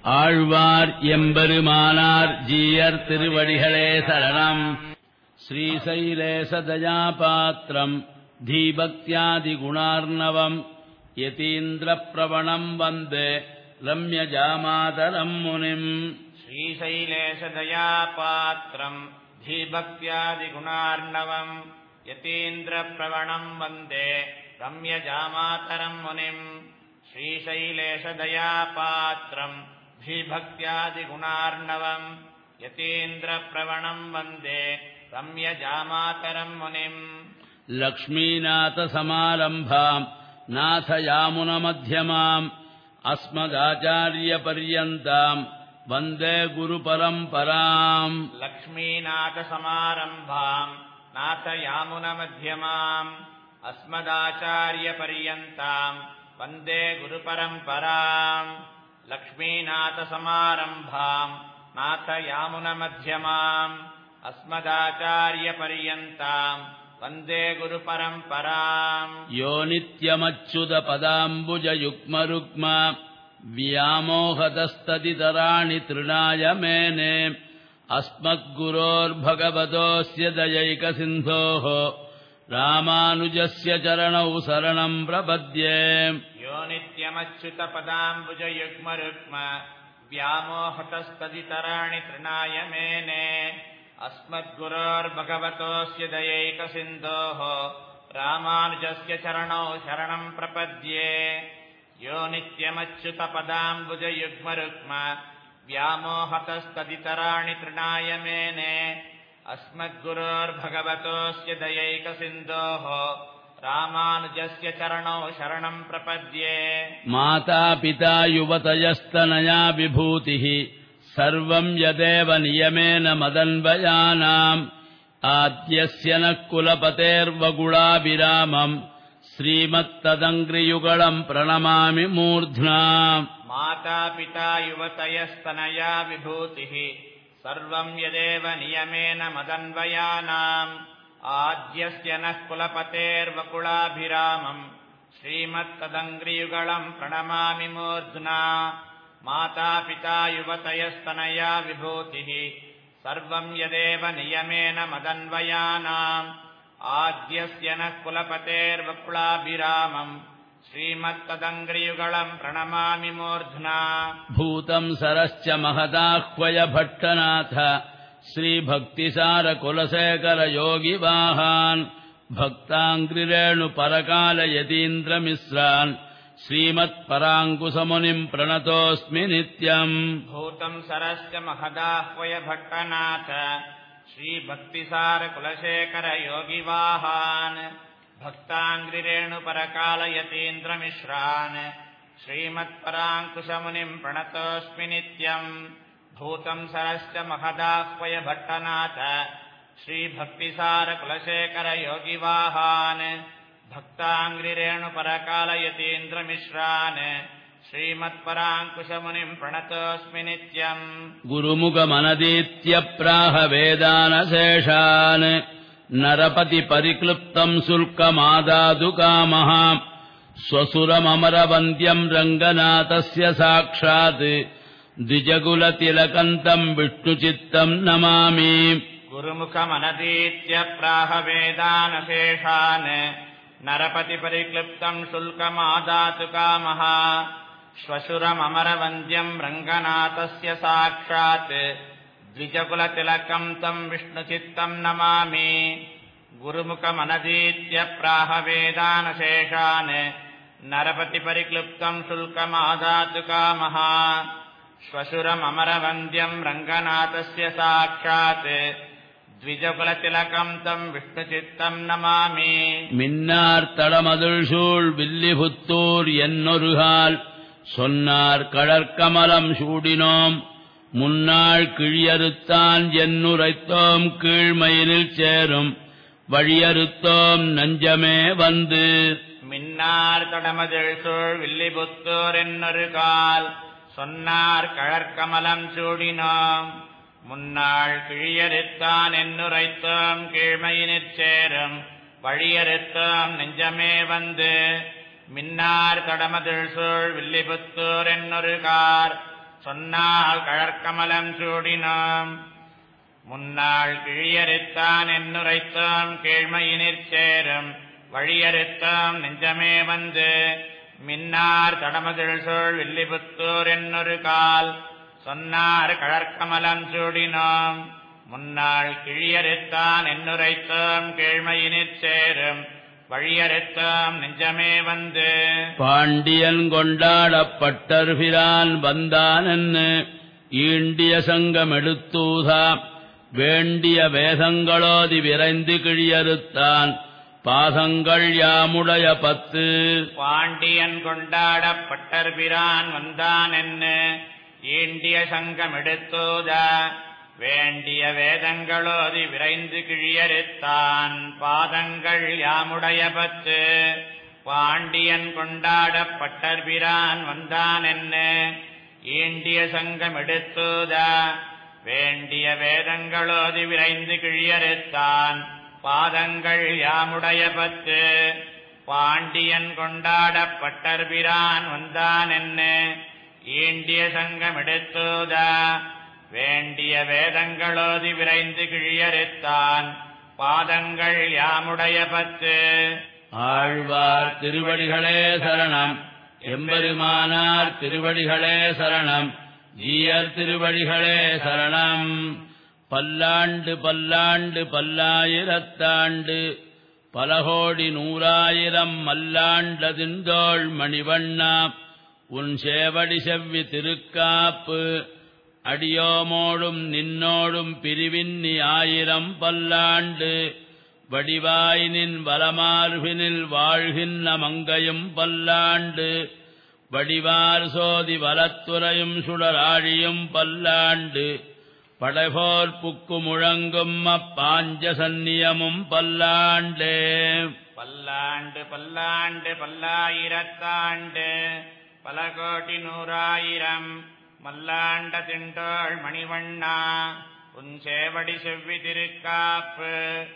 ஆழ்வார் எம்பெருமானார் ஜீயர் திருவடிகளே சரணம். ஸ்ரீசைலேசதயாபாத்ரம் தீபக்த்யாதிகுணார்ணவம் யதீந்திரப்ரவணம் வந்தே ரம்யஜாமாதரம் முனிம். ஸ்ரீசைலேசதயாபாத்ரம் தீபக்த்யாதிகுணார்ணவம் யதீந்திரப்ரவணம் வந்தே ரம்யஜாமாதரம் முனிம். ஸ்ரீசைலேசதயாபாத்ரம் தீபக்த்யாதிகுணார்ணவம் யதீந்திரப்ரவணம் வந்தே ரம்யஜாமாதரம் முனிம். லக்ஷ்மீநாதசமாரம்பாம் நாதயாமுனமத்யமாம் அஸ்மதாச்சார்யபர்யந்தாம் வந்தே குருபரம்பராம். லக்ஷ்மீநாதசமாரம்பாம் நாதயாமுனமத்யமாம் அஸ்மதாச்சார்யபர்யந்தாம் வந்தே குருபரம்பராம். லக்ஷ்மீநாதசமாரம்பாம் நாதயாமுனமத்யமாம் அஸ்மதாச்சார்யபர்யந்தாம் வந்தே குருபரம்பராம். யோ நித்யமச்சுதபதாம்புஜயுக்மருக்ம வியாமோகதஸ்ததிதராணி த்ருணாய மேனே அஸ்மத்குரோர்பகவதோஸ்ய தயைகசிந்தோः ராமானுஜஸ்ய சரணௌ சரணம் பிரபத்யே. யோ நித்யமச்சுதபதாம்புஜயுக்மருக்ம வியாமோகதஸ்ததிதராணி த்ருணாய மேனே अस्मद्गुरोर्भगवतोऽस्य दयैकसिन्धोः रामानुजस्य चरणौ शरणम् प्रपद्ये. यो नित्यमच्युतपदाम्बुजयुग्मरुक्म व्यामोहतस्तदितराणि तृणाय मेने अस्मद्गुरोर्भगवतोऽस्य दयैकसिन्धोः रामानुजस्य चरणौ शरणम् प्रपद्ये. माता पिता युवतयस्तनया विभूतिः सर्वं यदेव नियमेन मदन्वयानाम् आद्यस्य नः कुलपतेर्वगुणाभिरामम् श्रीमत्तदङ्घ्रियुगळम् प्रणमामि मूर्ध्ना. माता पिता युवतयस्तनया विभूतिः सर्वं यदेव नियमेन मदन्वयानाम् आद्यस्य नः कुलपतेर्वकुलाभिरामम् श्रीमत्तदङ्घ्रियुगळम् प्रणमामि मूर्ध्ना. माता पिता युवतयस्तनया विभूतिः सर्वं यदेव नियमेन मदन्वयानाम् आद्यस्य नः कुलपतेर्वकुलाभिरामम् श्रीमत्तदङ्घ्रियुगळम् प्रणमामि मूर्ध्ना. भूतं सरश्च महदाह्वय भट्टनाथ श्रीभक्तिसारकुलशेखर योगिवाहान् भक्ताङ्घ्रिरेणुपरकाल यतीन्द्रमिश्रान् श्रीमत्पराङ्कुशमुनिम् प्रणतोऽस्मि नित्यम्. भूतं सरश्च महदाह्वय भट्टनाथ श्रीभक्तिसारकुलशेखर योगिवाहान् भक्ताङ्घ्रिरेणुपरकाल यतीन्द्रमिश्रान् श्रीमत्पराङ्कुशमुनिम् प्रणतोऽस्मि नित्यम्. भूतं सरश्च महदाह्वय भट्टनाथ श्रीभक्तिसारकुलशेखर योगिवाहान् भक्ताङ्घ्रिरेणुपरकाल यतीन्द्रमिश्रान् श्रीमत्पराङ्कुशमुनिम् प्रणतोऽस्मि नित्यम्. गुरुमुखमनदीत्य प्राह वेदानशेषान् नरपतिपरिक्लृप्तम् शुल्कमादातु कामः स्वसुरममरवन्द्यम् रङ्गनाथस्य साक्षात् द्विजकुलतिलकन्तम् विष्णुचित्तम् नमामि. गुरुमुखमनदीत्य प्राह वेदानशेषान् नरपतिपरिक्लृप्तम् शुल्कमादातु कामः श्वशुरममरवन्द्यम् रङ्गनाथस्य साक्षात् द्विजकुलतिलकम् तम् विष्णुचित्तम् नमामि. गुरुमुखमनदीत्य प्राह वेदानशेषान् नरपतिपरिक्लृप्तम् शुल्कमादातु कामः श्वशुरममरवन्द्यम् रङ्गनाथस्य साक्षात् द्विजकुलतिलकम् तम् विष्णुचित्तम् नमामि. மின்னார் தடமதுள்சூழ் வில்லிபுத்தூர் என்னொருகால் சொன்னார் கடற்கமலம் சூடினோம் முன்னாள் கிழியறுத்தான் என்னுரைத்தோம் கீழ்மயிலில் சேரும் வழியறுத்தோம் நஞ்சமே வந்து. மின்னார் தடமதில் சூழ் வில்லிபுத்தூர் என்னொரு கால் சொன்னார் கழற்கமலம் சூடினோம் முன்னாள் கிழியறுத்தான் என்னுரைத்தோம் கீழ்மையினிற் சேரும் வழியறுத்தோம் நெஞ்சமே வந்து. மின்னார் தடமதில் சூழ் வில்லிபுத்தூர் என்னொரு கார் சொன்னால் கழற்கமலம் சூடினோம். முன்னாள் கிழியறுத்தான் என்னுரைத்தோம் கீழ்மையினிற் சேரும் வழியறுத்தோம் நெஞ்சமே வந்து. மின்னார் தடமதில் சூழ் வில்லிபுத்தூர் என்னொரு கால் சொன்னார் கழற்கமலம் சூடினோம். முன்னாள் கிழியறுத்தான் என்னுரைத்தோம் கீழ்மையினிற் சேரும் வழியறுத்தோம் நெஞ்சமே வந்து. பாண்டியன் கொண்டாடப்பட்டர்பிரான் வந்தானென்னு ஈண்டிய சங்கம் எடுத்தூதா வேண்டிய வேதங்களோதி விரைந்து கிழியறுத்தான் பாதங்கள் யாமுடைய 10. பாண்டியன் கொண்டாடப்பட்டர்பிரான் வந்தானென்னு ஈண்டிய சங்கம் எடுத்தூதா வேண்டிய வேதங்களோதி விரைந்து கிழியறுத்தான் பாதங்கள் யாமுடைய 10. பாண்டியன் கொண்டாடப்பட்டர்பிரான் வந்தானென்னு ஈண்டிய சங்கம் எடுத்தூதா வேண்டிய வேதங்களோதி விரைந்து கிழியறுத்தான் பாதங்கள் யாமுடைய 10. பாண்டியன் கொண்டாடப்பட்டர்பிரான் வந்தானென்னு ஈண்டிய சங்கம் எடுத்தூதா வேண்டிய வேதங்களோதி விரைந்து கிழியறுத்தான் பாதங்கள் யாமுடைய 10. ஆழ்வார் திருவடிகளே சரணம். எம்பெருமானார் திருவடிகளே சரணம். ஜீயர் திருவடிகளே சரணம். பல்லாண்டு பல்லாண்டு பல்லாயிரத்தாண்டு பலகோடி நூறாயிரம் மல்லாண்டதிந்தோள் மணிவண்ணா உன் சேவடி செவ்வி திருக்காப்பு அடியோமோடும் நின்னோடும் பிரிவின்னி 1000 பல்லாண்டு வடிவாயினின் வலமார்பினில் வாழ்கின்ற மங்கையும் பல்லாண்டு வடிவார் சோதி வலத்துறையும் சுடராழியும் பல்லாண்டு படைபோர் புக்கு முழங்கும் அப்பாஞ்ச சந்நியமும் பல்லாண்டே. பல்லாண்டு பல்லாண்டு பல்லாயிரத்தாண்டு பல கோடி நூறாயிரம் மல்லாண்ட திண்டோள் மணிவண்ணா உன் சேவடி செவ்வி திருக்காப்பு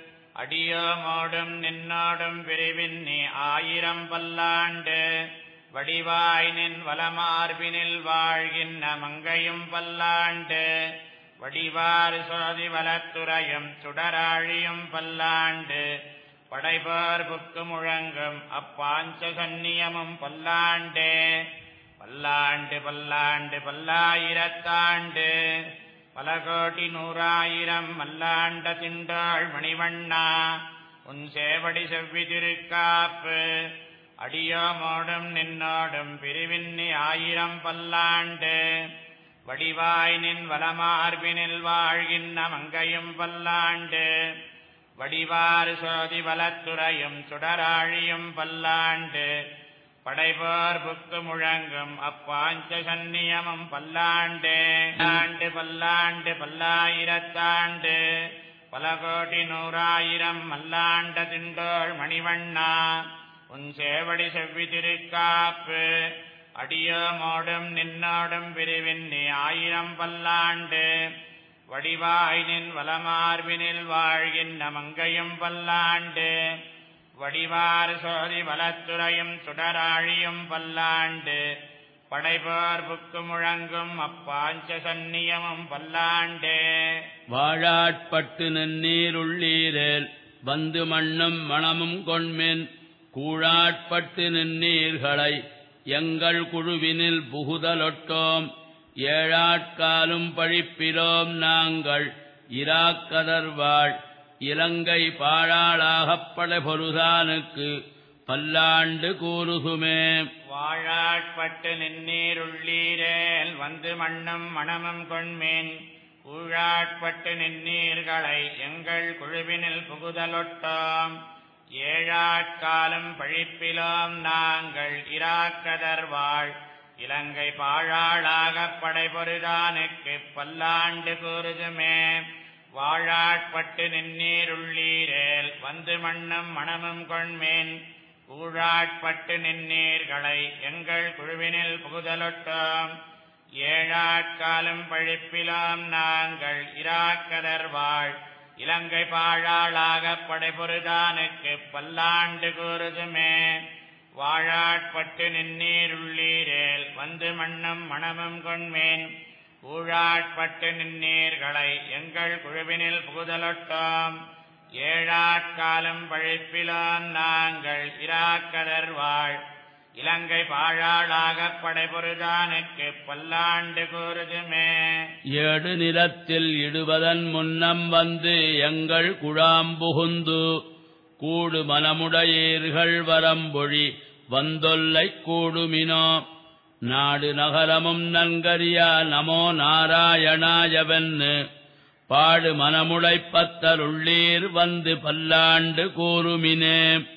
அடியோமோடும் நின்னோடும் பிரிவின்னி 1000 பல்லாண்டு வடிவாய் நின் வலமார்பினில் வாழ்கின்ற மங்கையும் பல்லாண்டு வடிவார் சோதி வலத்துறையும் சுடராழியும் பல்லாண்டு படைபோர் புக்கு முழங்கும் அப்பாஞ்ச சந்நியமும் பல்லாண்டே. பல்லாண்டு பல்லாண்டு பல்லாயிரத்தாண்டு பல கோடி நூறாயிரம் மல்லாண்ட திண்டாள் மணிவண்ணா உன் சேவடி செவ்வி திருக்காப்பு அடியோமோடும் நின்னோடும் பிரிவின்னி 1000 பல்லாண்டு வடிவாய் நின் வலமார்பினில் வாழ்கின்ற மங்கையும் பல்லாண்டு வடிவார் சோதி வலத்துறையும் சுடராழியும் பல்லாண்டு படைபோர் புக்கு முழங்கும் அப்பாஞ்ச சந்நியமும் பல்லாண்டே. ஆண்டு பல்லாண்டு பல்லாயிரத்தாண்டு பல கோடி நூறாயிரம் மல்லாண்ட திண்டோள் மணிவண்ணா உன் சேவடி செவ்வி திருக்காப்பு அடியோமோடும் நின்னோடும் பிரிவின்னி 1000 பல்லாண்டு வடிவாய் நின் வலமார்பினில் வாழ்கின்ற மங்கையும் பல்லாண்டு வடிவார் சோதி வலத்துறையும் சுடராழியும் பல்லாண்டு படைபோர் புக்கு முழங்கும் அப்பாஞ்ச சந்நியமும் பல்லாண்டே. வாழாட்பட்டு நன்னீருள்ளீரேல் வந்து மண்ணும் மணமும் கொண்மின் கூழாட்பட்டு நின்னீர்களை எங்கள் குழுவினில் புகுதலொட்டோம் ஏழாட்காலும் பழிப்பிலோம் நாங்கள் இராக்கதர்வாள் இலங்கை பாழாளாகப்பட பொருதானுக்கு பல்லாண்டு கூறுகுமே. வாழாட்பட்டு நின்னீருள்ளீரேல் வந்து மண்ணும் மணமும் கொண்மீன் கூழாட்பட்டு நின்னீர்களை எங்கள் குழுவினில் புகுதலொட்டோம் ஏழாட்காலம் பழிப்பிலோம் நாங்கள் இராக்கதர்வாள் இலங்கை பாழாளாகப் படைபொருதானுக்கு பல்லாண்டு கூறுதுமே. வாழாட்பட்டு நின்னீருள்ளீரேல் வந்து மண்ணும் மணமும் கொண்மீன் கூழாட்பட்டு நின்னீர்களை எங்கள் குழுவினில் புகுதலொட்டோம் ஏழாட்காலம் பழிப்பிலாம் நாங்கள் இராக்கதர்வாள் இலங்கை பாழாளாகப் படைபொருதானுக்கு பல்லாண்டு கூறுதுமே. வாழாட்பட்டு நின்னீருள்ளீரேல் வந்து மண்ணும் மணமும் கொண்மேன் கூழாட்பட்டு நின்னீர்களை எங்கள் குழுவினில் புகுதலொட்டோம் ஏழாட்காலம் பழிப்பிலோம் நாங்கள் இராக்கதர்வாள் இலங்கை பாழாளாகப் படைபொருதானுக்கு பல்லாண்டு கூறுதுமே. ஏடு நிலத்தில் இடுவதன் முன்னம் வந்து எங்கள் குழாம் புகுந்து கூடு மனமுடையீர்கள் வரம்பொழி வந்தொல்லை கூடுமினோ நாடு நகரமும் நன்கரியா நமோ நாராயணாயவென்னு பாடு மனமுடைப்பத்தருள்ளீர் வந்து பல்லாண்டு கூறுமினே.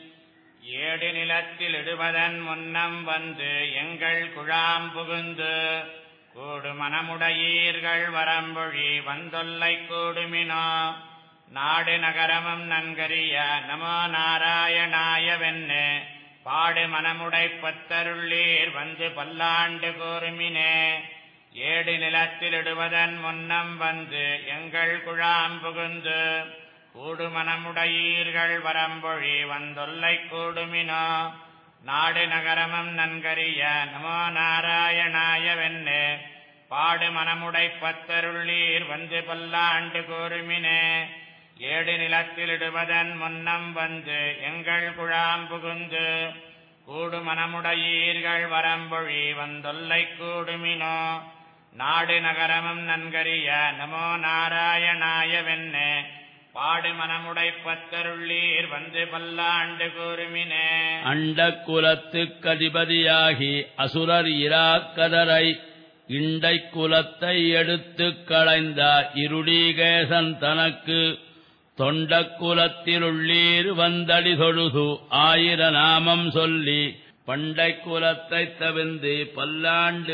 ஏடு நிலத்தில் இடுவதன் முன்னம் வந்து எங்கள் குழாம் புகுந்து கூடு மனமுடையீர்கள் வரம்பொழி வந்தொல்லை கூடுமினோ நாடு நகரமும் நன்கரிய நமோ நாராயணாயவென்னு பாடு மனமுடைப்பத்தருள்ளீர் வந்து பல்லாண்டு கூறுமினே. ஏடு நிலத்தில் இடுவதன் முன்னம் வந்து எங்கள் குழாம் புகுந்து கூடு மனமுடையீர்கள் வரம்பொழி வந்தொல்லை கூடுமினோ நாடு நகரமும் நன்கரிய நமோ நாராயணாயவென்னு பாடு மனமுடைப்பத்தருள்ளீர் வந்து பல்லாண்டு கூறுமினே. ஏடு நிலத்தில் இடுவதன் முன்னம் வந்து எங்கள் குழாம் புகுந்து கூடு மனமுடையீர்கள் வரம்பொழி வந்தொல்லை கூடுமினோ நாடு நகரமும் நன்கரிய நமோ நாராயணாயவென்னு பாடு மனமுடைப்பத்தருள்ளீர் வந்து பல்லாண்டு கூறுமினே. அண்டக் குலத்துக் அதிபதியாகி அசுரர் இராக்கதரை இண்டைக் குலத்தை எடுத்துக் களைந்த இருடீகேசன் தனக்கு தொண்டக் குலத்திலுள்ளீர் வந்தடி தொழுது ஆயிர நாமம் சொல்லி பண்டைக் குலத்தைத் தவிர்ந்து பல்லாண்டு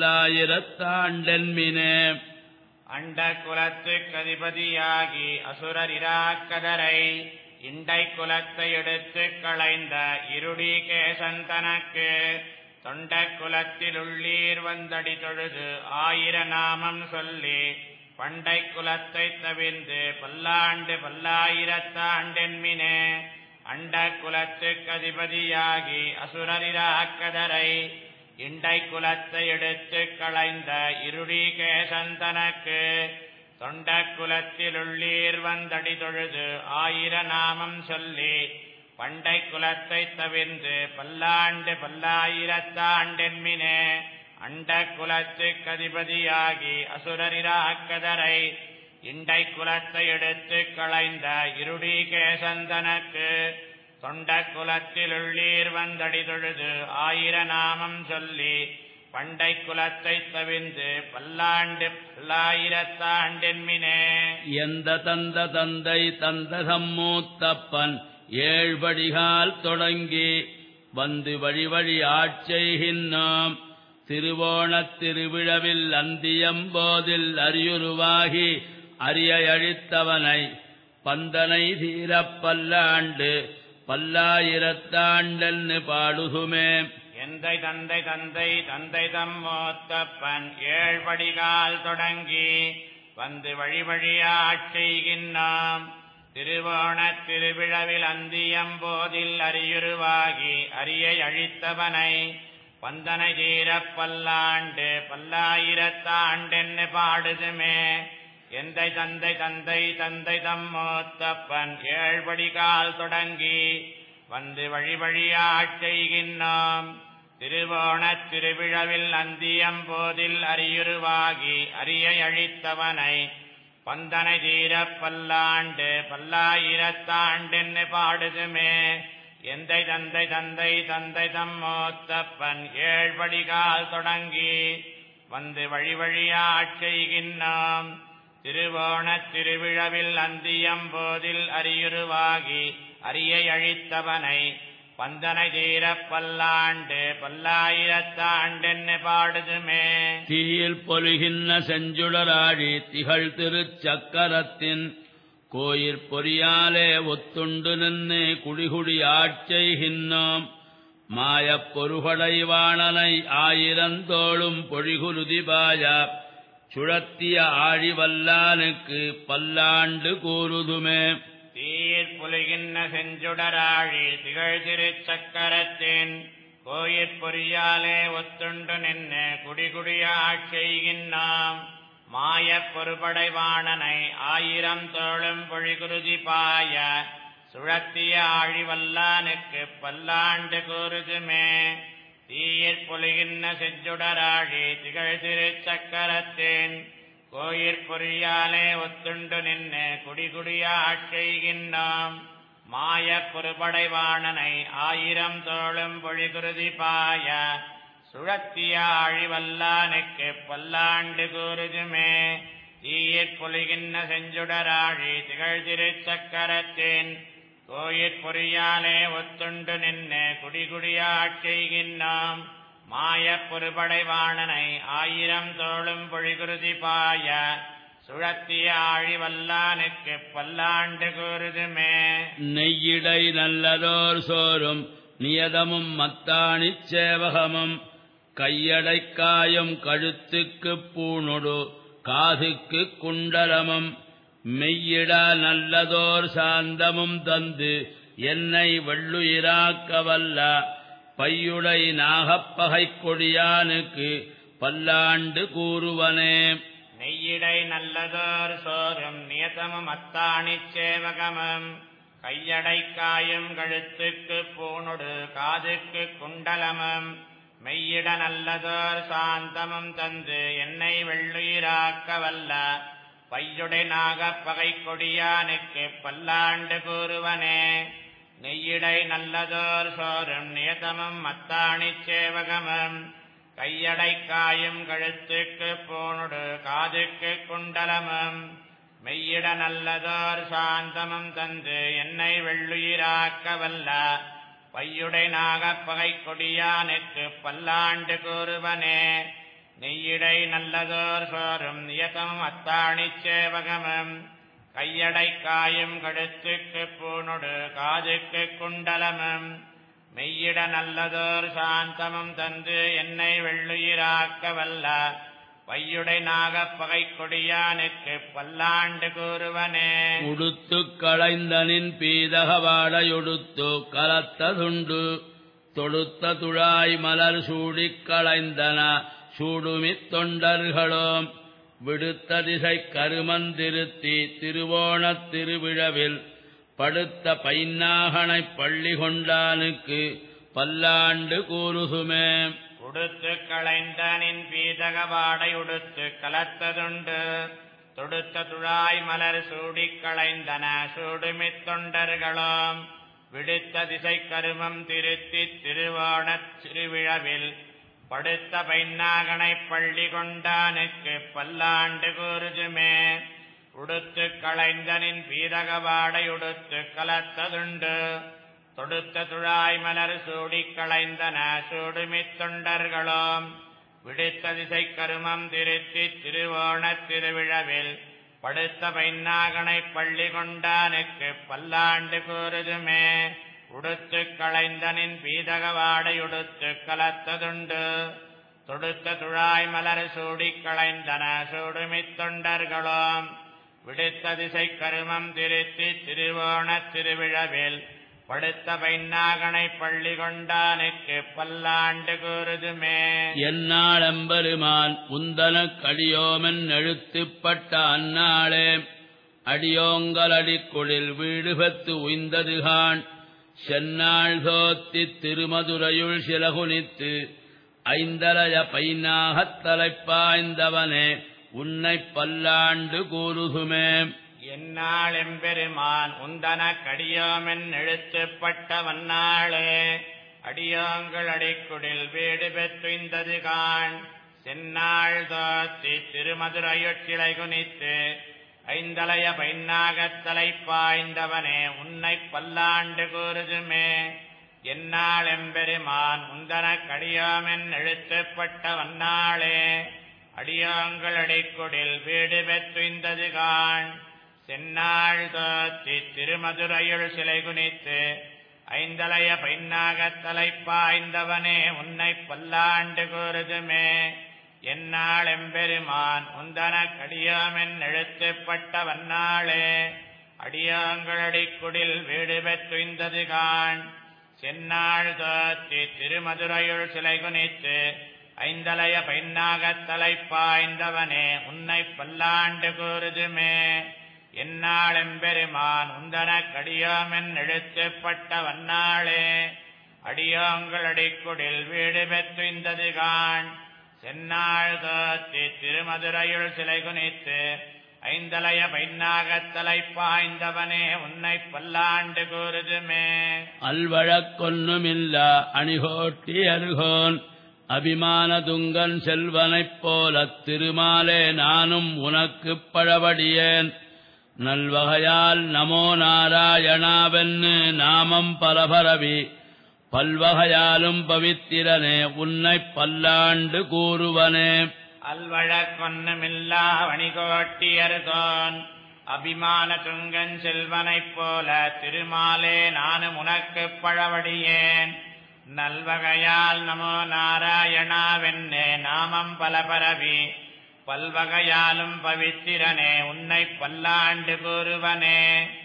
பல்லாயிரத்தாண்டென்மினே. அண்ட குலத்துக் அதிபதியாகி அசுரர் இராக்கதரை இண்டை குலத்தை எடுத்துக் களைந்த இருடீகேசன் தனக்கு தொண்டக் குலத்திலுள்ளீர் வந்தடி தொழுது ஆயிர நாமம் சொல்லி பண்டை குலத்தைத் தவிர்ந்து பல்லாண்டு பல்லாயிரத்தாண்டென்மினே. அண்ட குலத்துக் அதிபதியாகி அசுரர் இராக்கதரை இண்டை குலத்தை எடுத்துக் களைந்த இருடீகேசன் தனக்கு தொண்டக் குலத்திலுள்ளீர் வந்தடி தொழுது ஆயிர நாமம் சொல்லி பண்டை குலத்தைத் தவிர்ந்து பல்லாண்டு பல்லாயிரத்தாண்டென்மினே. அண்ட குலத்துக் அதிபதியாகி அசுரர் இராக்கதரை இண்டை குலத்தை எடுத்துக் களைந்த இருடீகேசன் தனக்கு தொண்டக் குலத்திலுள்ளீர் வந்தடி தொழுது ஆயிர நாமம் சொல்லி பண்டை குலத்தைத் தவிர்ந்து பல்லாண்டு பல்லாயிரத்தாண்டென்மினே. எந்த தந்த தந்தை தந்த சம்மூத்தப்பன் ஏழ்படிகால் தொடங்கி வந்து வழி வழி ஆட்செய்கின்றோம் திருவோணத் திருவிழவில் அந்தியம்போதில் அரியுருவாகி அரியழித்தவனை பந்தனை தீரப் பல்லாண்டு பல்லாயிரத்தாண்டென்னு பாடுகுமே. எந்தை தந்தை தந்தை தந்தை தம்மோத்தப்பன் ஏழ்படிகால் தொடங்கி வந்து வழி வழியாட்ச் செய்கின்றோம் திருவோணத் திருவிழவில் அந்தியம்போதில் அரியுருவாகி அரியை அழித்தவனை பந்தனை தீரப் பல்லாண்டு பல்லாயிரத்தாண்டென்னு பாடுதுமே. எந்தை தந்தை தந்தை தந்தை தம்மோத்தப்பன் ஏழ்படிகால் தொடங்கி வந்து வழி வழியாட்ச் செய்கின்றோம் திருவோணத் திருவிழவில் அந்தியம்போதில் அரியுருவாகி அரியை அழித்தவனை பந்தனை தீரப் பல்லாண்டு பல்லாயிரத்தாண்டென்னு பாடுதுமே. எந்தை தந்தை தந்தை தந்தை தம்மோத்தப்பன் ஏழ்படிகால் தொடங்கி வந்து வழி வழியாட்ச் செய்கின்றோம் திருவோணத் திருவிழவில் அந்தியம்போதில் அரியுருவாகி அரியை அழித்தவனை பந்தனை தீரப் பல்லாண்டு பல்லாயிரத்தாண்டென்னு பாடுதுமே. தீயில் பொலிகின்ற செஞ்சுடராழி திகழ் திருச்சக்கரத்தின் கோயிற் பொறியாலே ஒத்துண்டு நின்று குடிகுடி ஆட்செய்கின்றோம் மாயப் பொருகடைவாணனை ஆயிரந்தோளும் பொழிகுருதிபாய சுழத்திய ஆழிவல்லானுக்கு பல்லாண்டு கூறுதுமே. தீர் பொலிகின்ற செஞ்சுடராழி திகழ் திருச்சக்கரத்தின் கோயிற் பொறியாலே ஒத்துண்டு நின்று குடிகுடிய ஆட்செய்கின்றாம் மாயப் பொறுபடைவாணனை ஆயிரம் தோளும் பொழிகுருதி பாய சுழத்திய ஆழிவல்லானுக்கு பல்லாண்டு கூறுதுமே தீயிற் பொலிகின்ற செஞ்சுடராழி திகழ் திருச்சக்கரத்தின் கோயிற் பொறியாலே ஒத்துண்டு நின்று குடிகுடிய ஆட்செய்கின்றாம் மாயப் பொறுபடைவாணனை ஆயிரம் தோளும் பொழிகுருதி பாய சுழத்திய ஆழிவல்லானுக்கு பல்லாண்டு கூறுதுமே தீயிற் பொலிகின்ற செஞ்சுடராழி திகழ் திருச்சக்கரத்தின் கோயிற் பொறியாலே ஒத்துண்டு நின்று குடிகுடிய ஆட்செய்கின்றாம் மாயப் பொறுபடைவாணனை ஆயிரம் தோளும் பொழிகுருதி பாய சுழத்திய ஆழிவல்லானுக்கு பல்லாண்டு கூறுதுமே நெய்யிடை நல்லதோர் சோறும் நியதமும் மத்தாணிச் சேவகமும் கையடைக்காயும் கழுத்துக்குப் பூணொடு காதுக்குக் குண்டலமும் மெய்யிட நல்லதோர் சாந்தமும் தந்து என்னை வெள்ளுயிராக்க வல்ல பையுடை நாகப்பகைக் கொடியானுக்கு பல்லாண்டு கூறுவனே நெய்யிடை நல்லதோர் சோறும் நியதமும் அத்தாணிச் சேவகமும் கையடைக்காயும் கழுத்துக்குப் பூணொடு காதுக்குக் குண்டலமும் மெய்யிட நல்லதோர் சாந்தமும் தந்து என்னை வெள்ளுயிராக்க வல்ல பையுடை நாகப்பகைக் கொடியானுக்கு பல்லாண்டு கூறுவனே நெய்யிடை நல்லதோர் சோறும் நியதமும் அத்தாணிச் சேவகமும் கையடைக்காயும் கழுத்துக்குப் பூணொடு காதுக்குக் குண்டலமும் மெய்யிட நல்லதோர் சாந்தமும் தந்து என்னை வெள்ளுயிராக்க வல்ல பையுடை நாகப்பகைக் கொடியானுக்கு பல்லாண்டு கூறுவனே நெய்யிடை நல்லதோர் சோறும் நியதமும் அத்தாணிச் சேவகமும் கையடைக்காயும் கழுத்துக்குப் பூணொடு காதுக்குக் குண்டலமும் மெய்யிட நல்லதோர் சாந்தமும் தந்து என்னை வெள்ளுயிராக்க வல்ல பையுடை நாகப்பகைக் கொடியானுக்கு பல்லாண்டு கூறுவனே உடுத்துக் களைந்தனின் பீதகவாடையொடுத்து கலத்ததுண்டு தொடுத்த துழாய் மலர் சூடிக் களைந்தன சூடுமித் தொண்டர்களோம் விடுத்த திசைக் கருமந்திருத்தி திருவோணத் திருவிழவில் படுத்த பைன்னாகனைப் பள்ளி கொண்டானுக்கு பல்லாண்டு கூறுசுமே உடுத்து களைந்தனின் பீதகவாடை உடுத்து கலத்ததுண்டு தொடுத்த துழாய் மலர் சூடிக் களைந்தன சூடுமித் தொண்டர்களோம் விடுத்த திசைக் கருமம் திருத்தித் திருவோணத் திருவிழவில் படுத்த பைன்னாகனைப் பள்ளி கொண்டானுக்கு பல்லாண்டு கூறுதுமே உடுத்து களைந்தனின் பீதகவாடை உடுத்து கலத்ததுண்டு தொடுத்த துழாய் மலர் சூடிக் களைந்தன சூடுமித் தொண்டர்களோம் விடுத்த திசைக் கருமம் திருத்தித் திருவோணத் திருவிழவில் படுத்த பைன்னாகனைப் பள்ளி கொண்டானுக்கு பல்லாண்டு கூறுதுமே உடுத்து களைந்தனின் பீதகவாடை உடுத்து கலத்ததுண்டு தொடுத்த துழாய் மலர் சூடிக் களைந்தன சூடுமித் தொண்டர்களோம் விடுத்த திசைக் கருமம் திருத்தித் திருவோணத் திருவிழவில் படுத்த பைன்னாகனைப் பள்ளி கொண்டானுக்கு பல்லாண்டு கூறுதுமே எந்நாளெம்பெருமான் உந்தனக் அடியோமென் எழுத்துப்பட்ட அந்நாளே அடியோங்கல் அடிக்குளில் வீடு பெத்து உய்ந்ததுகான் செந்நாள் தோத்தித் திருமதுரையுள் சிலகுனித்து ஐந்தலைய பைனாகத் தலைப்பாய்ந்தவனே உன்னைப் பல்லாண்டு கூறுகுமே எந்நாள் எம்பெருமான் உந்தனக் அடியோமென் எழுத்துப்பட்ட வந்நாளே அடியோங்கள் அடிக்குடில் வீடு பெற்றுய்ந்தது காண் செந்நாள் தோத்தி திருமதுரையுட் சிலை குனித்து ஐந்தலைய பைன்னாகத் தலைப்பாய்ந்தவனே உன்னைப் பல்லாண்டு கூறுதுமே எந்நாள் எம்பெருமான் உந்தனக் அடியோமென் எழுத்துப்பட்ட வந்நாளே அடியோங்கள் அடிக்குடில் வீடு பெற்றுய்ந்தது காண் செந்நாள் தோத்தி திருமதுரையுள் சிலை குனித்து ஐந்தலைய பைன்னாகத் தலைப்பாய்ந்தவனே உன்னைப் பல்லாண்டு கூறுதுமே எந்நாள் எம்பெருமான் உந்தனக் அடியோமென் எழுத்துப்பட்ட வந்நாளே அடியோங்களடிக்குடில் வீடு பெற்றுய்ந்தது காண். செந்நாள் தோற்றி திருமதுரையுள் சிலை குனித்து ஐந்தலைய பைன்னாகத் தலைப்பாய்ந்தவனே உன்னைப் பல்லாண்டு கூறுதுமே. எந்நாள் எம்பெருமான் உந்தனக் கடியோமென் எழுத்துப்பட்ட வந்நாளே அடியோங்கள் அடிக்குடில் வீடு பெற்றுய்ந்தது காண். செந்நாள் தோற்றி திருமதுரையுள் சிலை குனித்து ஐந்தலைய பைன்னாகத் தலைப்பாய்ந்தவனே உன்னைப் பல்லாண்டு கூறுதுமே. அல்வழக்கொன்னுமில்லா அணிகோட்டி அருகோன் அபிமான துங்கன் செல்வனைப் போலத் திருமாலே நானும் உனக்குப் பழவடியேன். நல்வகையால் நமோ நாராயணாவென்னு நாமம் பலபரவி பல்வகையாலும் பவித்திரனே உன்னைப் பல்லாண்டு கூறுவனே. அல்வழக்கொன்னுமில்லா வணிகோட்டியர்கோன் அபிமான துங்கன் செல்வனைப் போல திருமாலே நானும் உனக்குப் பழவடியேன். நல்வகையால் நமோ நாராயணாவென்னே நாமம் பலபரவி பல்வகையாலும் பவித்திரனே உன்னைப் பல்லாண்டு கூறுவனே.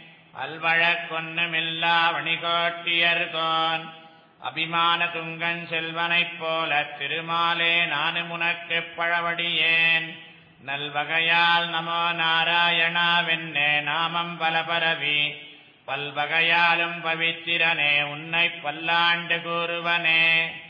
அல்வழக்கொன்னுமில்லா வணிகோட்டியர்கோன் அபிமான துங்கன் செல்வனைப் போல திருமாலே நானும் உனக்குப் பழவடியேன். நல்வகையால் நமோ நாராயணாவென்னே நாமம் பலபரவி பல்வகையாலும் பவித்திரனே உன்னைப் பல்லாண்டு கூறுவனே.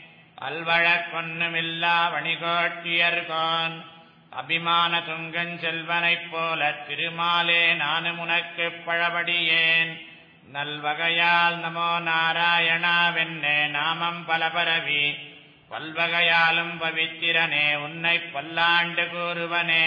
அல்வழக்கொன்னுமில்லா வணிகோட்டியர்கோன் அபிமான துங்கன் செல்வனைப் போல திருமாலே நானும் உனக்குப் பழவடியேன். நல்வகையால் நமோ நாராயணாவென்னே நாமம் பலபரவி பல்வகையாலும் பவித்திரனே உன்னைப் பல்லாண்டு கூறுவனே.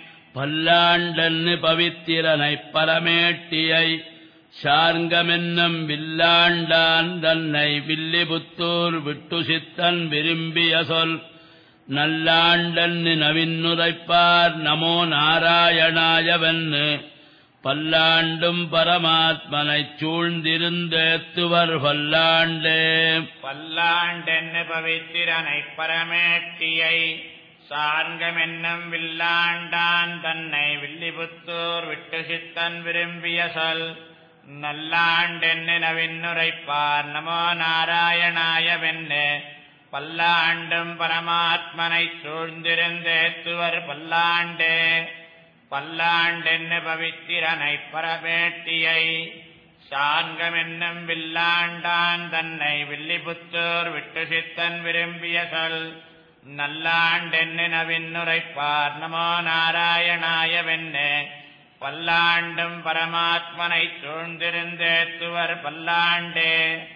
பல்லாண்டன்னு பவித்திரனைப் பரமேட்டியை சார்ங்கமென்னும் வில்லாண்டான் தன்னை வில்லிபுத்தூர் விட்டுசித்தன் விரும்பிய சொல். நல்லாண்டன்னு நவின்னுரைப்பார் நமோ நாராயணாயவென்னு பல்லாண்டும் பரமாத்மனைச் சூழ்ந்திருந்தேத்துவர் பல்லாண்டே. பல்லாண்டென்னு பவித்திரனைப் பரமேட்டியை சார்ங்கமென்னும் வில்லாண்டான் தன்னை வில்லிபுத்தூர் விட்டுசித்தன் விரும்பிய சொல். நல்லாண்டென்னு நவின்னுரைப்பார் நமோ நாராயணாயவென்னு பல்லாண்டும் பரமாத்மனைச் சூழ்ந்திருந்தேத்துவர் பல்லாண்டே. பல்லாண்டென்னு பவித்திரனைப் பரமேட்டியை சார்ங்கமென்னும் வில்லாண்டான் தன்னை வில்லிபுத்தூர் விட்டுசித்தன் விரும்பிய சொல். நல்லாண்டென்னு நவின்னுரைப்பார் நமோ நாராயணாயவென்னு பல்லாண்டும் பரமாத்மனைச் சூழ்ந்திருந்தேத்துவர் பல்லாண்டே.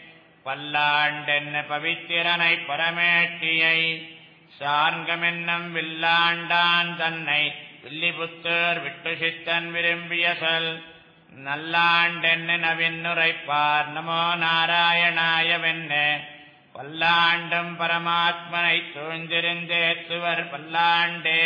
பல்லாண்டென்னு பவித்திரனைப் பரமேட்டியை சார்ங்கமென்னும் வில்லாண்டான் தன்னை வில்லிபுத்தூர் விட்டுசித்தன் விரும்பிய சொல். நல்லாண்டென்னு நவின்னுரைப்பார் நமோ நாராயணாயவென்னு பல்லாண்டும் பரமாத்மனைச் சூழ்ந்திருந்தேத்துவர் பல்லாண்டே.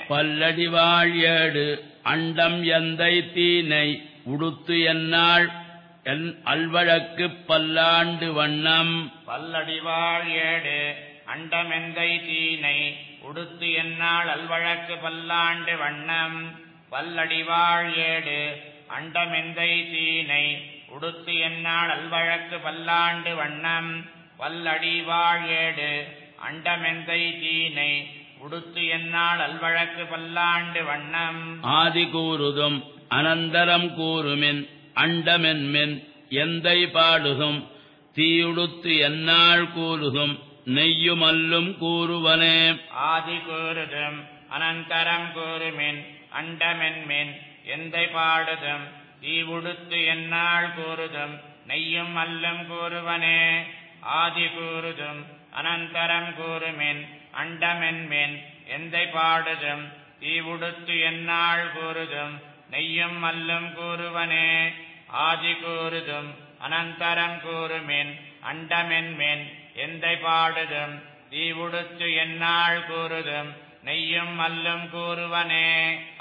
பல்லடிவாழ் ஏடு அண்டம் எந்தை தீனை உடுத்து எந்நாள் என் அல்வழக்குப் பல்லாண்டு வண்ணம். பல்லடிவாழ் ஏடு அண்டமெந்தை தீனை உடுத்து எந்நாள் அல்வழக்கு பல்லாண்டு வண்ணம். பல்லடிவாழ் ஏடு அண்டமெந்தை தீனை உடுத்து எந்நாள் அல்வழக்கு பல்லாண்டு வண்ணம். பல்லடிவாழ் ஏடு அண்டமெந்தை தீனை உடுத்து எந்நாள் அல்வழக்கு பல்லாண்டு வண்ணம். ஆதி கூறுதும் அனந்தரம் கூறுமின் அண்டமென்மென் எந்தை பாடுதும் தீயுடுத்து எந்நாள் கூறுதும் நெய்யுமல்லும் கூறுவனே. ஆதி கூறுதும் அனந்தரம் கூறுமின் அண்டமென்மென் எந்தை பாடுதும் தீவுடுத்து எந்நாள் கூறுதும் நெய்யும் அல்லும் கூறுவனே. ஆதி கூறுதும் அனந்தரம் கூறுமின் அண்டமென்மென் எந்தை பாடுதும் தீவுடுத்து எந்நாள் கூறுதும் நெய்யும் அல்லும் கூறுவனே. ஆதி கூறுதும் அனந்தரம் கூறுமின் அண்டமென்மென் எந்தை பாடுதும் தீவுடுத்து எந்நாள் கூறுதும் நெய்யும் அல்லும் கூறுவனே.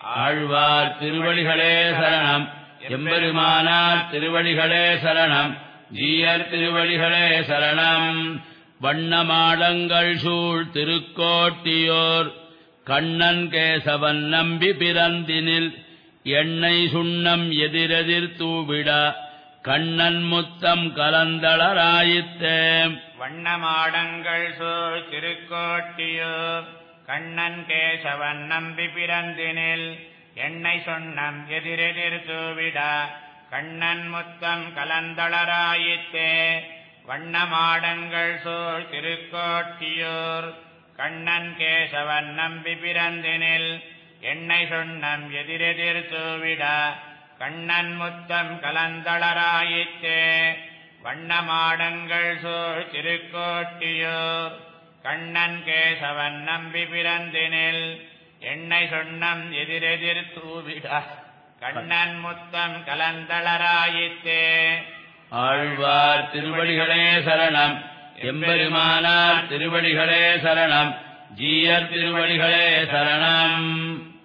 ஆழ்வார் திருவடிகளே சரணம். எம்பெருமானார் திருவடிகளே சரணம். ஜீயர் திருவடிகளே சரணம். வண்ணமாடங்கள் சூழ் திருக்கோட்டியோர் கண்ணன் கேசவன் நம்பி பிறந்தினில் எண்ணெய் சுண்ணம் எதிரெதிர் தூவிட கண்ணன் முத்தம் கலந்தளராயித்தே வண்ணமாடங்கள் சூழ் திருக்கோட்டியூர் கண்ணன் கேசவன் நம்பி பிறந்தினில் எண்ணெய் சொன்னம் எதிரெதிர் தூவிட கண்ணன் முத்தம் கலந்தளராயித்தே வண்ணமாடங்கள் சூழ் திருக்கோட்டியூர் கண்ணன் கேசவன் நம்பி பிறந்தினில் எண்ணெய் சொன்னம் எதிரெதிர் தூவிட கண்ணன் முத்தம் கலந்தளராயித்தே வண்ணமாடங்கள் சூழ் திருக்கோட்டியூர் கண்ணன் கேசவன் நம்பி பிறந்தினில் எண்ணெய் சொன்னம் எதிரெதிர் தூவிட கண்ணன் முத்தம் கலந்தளராயித்தே ஆழ்வார் திருவடிகளே சரணம் எம்பெருமானார் திருவடிகளே சரணம் ஜீயர் திருவடிகளே சரணம்.